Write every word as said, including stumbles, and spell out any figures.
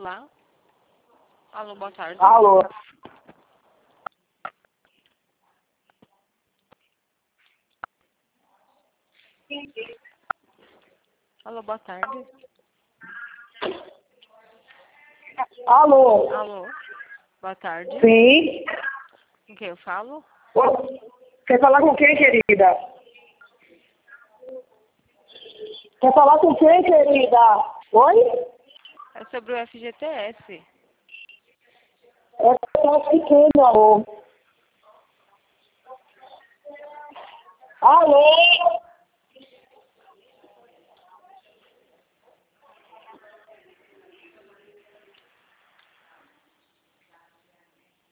celular. Alô, boa tarde. Alô. Alô, boa tarde. Alô. Alô, boa tarde. Sim. Com quem eu falo? Quer falar com quem, querida? Quer falar com quem, querida? Oi? É sobre o F G T S. É para quem, meu amor? Alô?